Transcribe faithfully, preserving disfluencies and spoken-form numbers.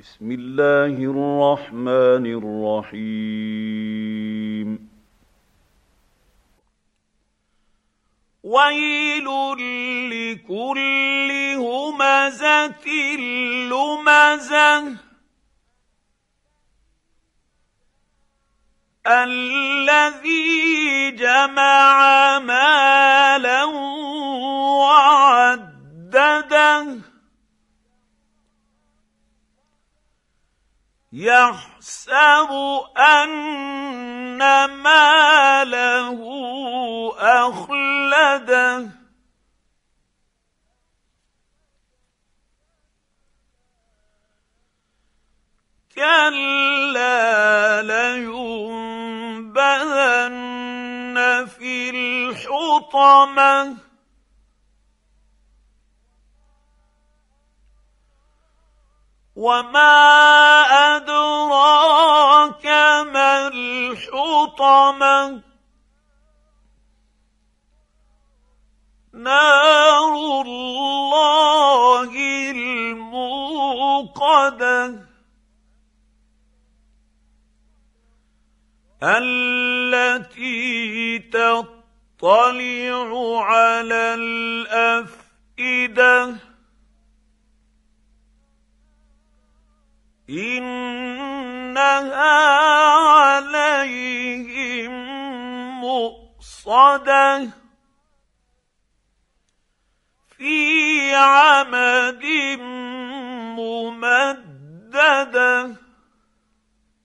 بسم الله الرحمن الرحيم ويل لكل همزة لمزة الذي جمع مالا وعدده يحسب أن ماله أخلده كلا لينبذن في الحطمة وما أدراك ما الحطمة نار الله الموقدة التي تطلع على الأفئدة إنها عليهم مؤصدة في عمد ممددة